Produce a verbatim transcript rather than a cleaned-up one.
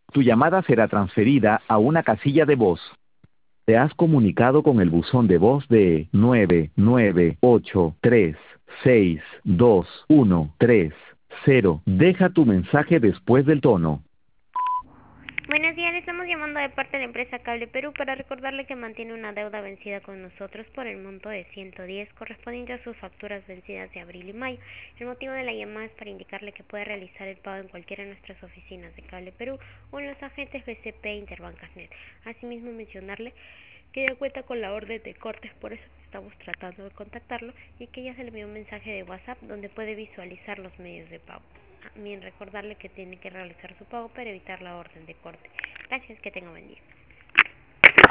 Tu llamada será transferida a una casilla de voz. Te has comunicado con el buzón de voz de nueve nueve ocho tres seis dos uno tres cero. Deja tu mensaje después del tono. Buenos días, le estamos llamando de parte de la empresa Cable Perú para recordarle que mantiene una deuda vencida con nosotros por el monto de ciento diez correspondiente a sus facturas vencidas de abril y mayo. El motivo de la llamada es para indicarle que puede realizar el pago en cualquiera de nuestras oficinas de Cable Perú o en los agentes B C P e Interbancasnet. Asimismo, mencionarle que ya cuenta con la orden de cortes, por eso estamos tratando de contactarlo, y que ya se le envió un mensaje de WhatsApp donde puede visualizar los medios de pago. También recordarle que tiene que realizar su pago para evitar la orden de corte. Gracias, que tenga buen día.